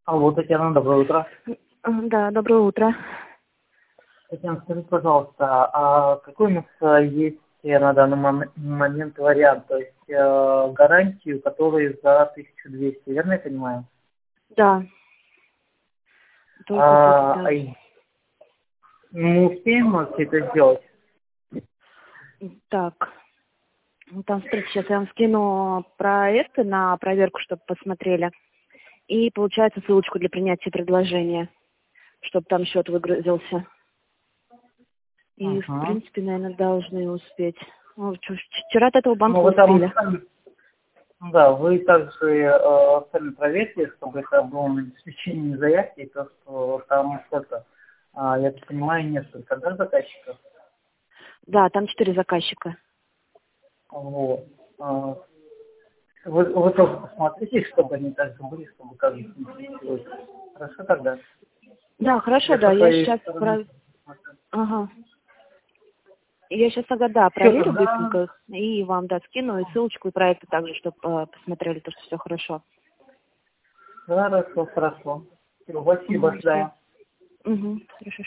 Алло, Татьяна, доброе утро. Да, доброе утро. Татьяна, скажите, пожалуйста, а какой у нас есть на данный момент вариант, то есть гарантию, которую за 1200, верно я понимаю? Да, только будет, да. Мы успеем все это сделать? Так, ну, там, смотрите, сейчас я вам скину проекты на проверку, чтобы посмотрели. И, получается, ссылочку для принятия предложения, чтобы там счет выгрузился. И, в Ага. принципе, наверное, должны успеть. Ну, вчера от этого банка Ну, вы там, успели. да, вы также сами проверьте, чтобы это было на обеспечение заявки, то, что там сколько, я так понимаю, несколько, да, заказчиков? Да, там 4 заказчика. Вот. Вы тоже посмотрите, чтобы они также были, чтобы как бы не. Хорошо тогда? Да, хорошо, Я да, со я своей сейчас... стороны посмотрю. Ага. Я сейчас тогда, да, Все проверю тогда. быстренько и вам, да, скину и ссылочку, и проекты также, чтобы посмотрели, то, что все хорошо. Хорошо, хорошо. Спасибо, Угу, до свидания. Угу, хорошо.